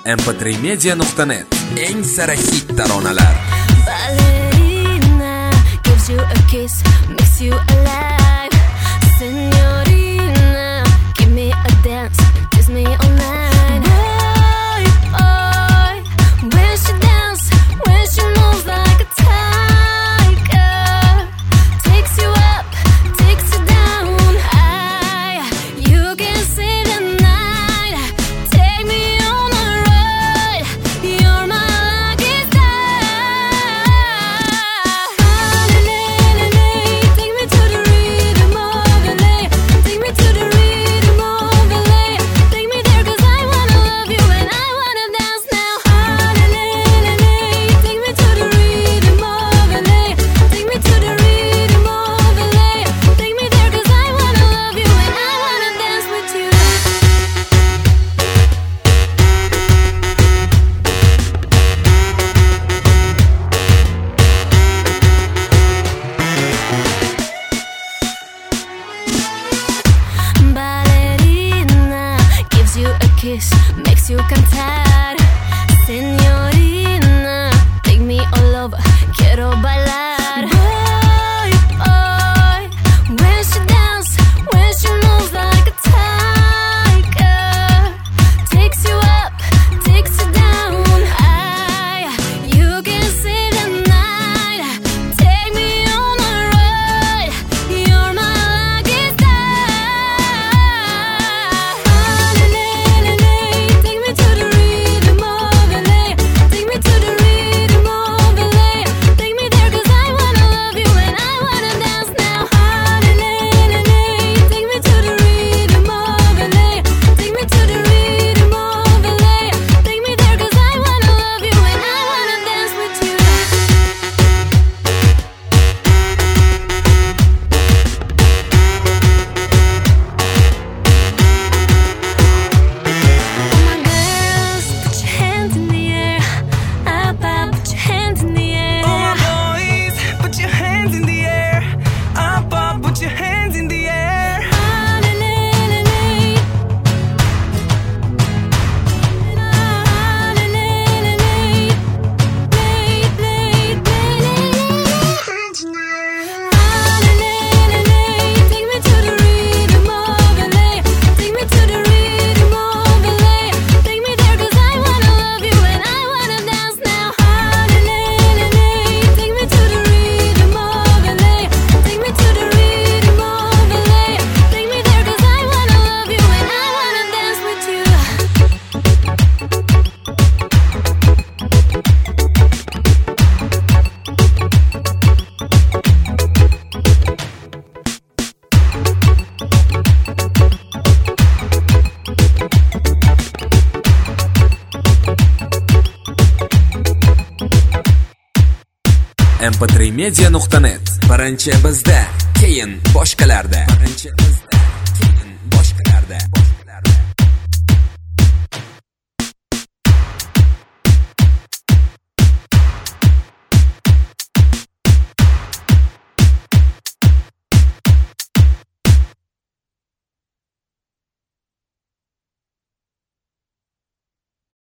mp3media.net. Eng sara hit taronalar. Ballerina gives you a kiss, makes you alive. Signorina, give me a dance, kiss me all night. Boy, when she dance, when she moves like a tiger, takes you up, takes you down. You can see the night, take me on a ride. You're my lucky star. Take me to the rhythm of LA. Take me to the rhythm of LA. Take me there 'cause I wanna love you and I wanna dance now. Take me to the rhythm of LA. Take me to the rhythm of LA. Take me there 'cause I wanna love you and I wanna dance with you. Ballerina gives you a kiss, makes you cantar. Signorina, take me all over, quiero bailar. Boy, when she dance, when she moves like a tiger, takes you up, takes you down. You can see the night, take me on a ride. You're my lucky star. Take me to the rhythm of LA. Take me to the rhythm of LA. Take me there 'cause I wanna love you and I wanna dance now. Take me to the rhythm of LA. Take me to the rhythm of LA. Take me there 'cause I wanna love you and I wanna dance with you. My girls, put your hands in the air. Up, up, put your hands in the air. All boys, put your hands in the air. Up, up, put your hands in the air. Take me to the rhythm of LA. Take me to the rhythm of LA. Take me there 'cause I wanna love you and I wanna dance now. Take me to the rhythm of LA. Take me to the rhythm of LA. Take me there 'cause I wanna love you and I wanna dance with you. mp3media.net. Birinchi bizda, keyin boshqalarda.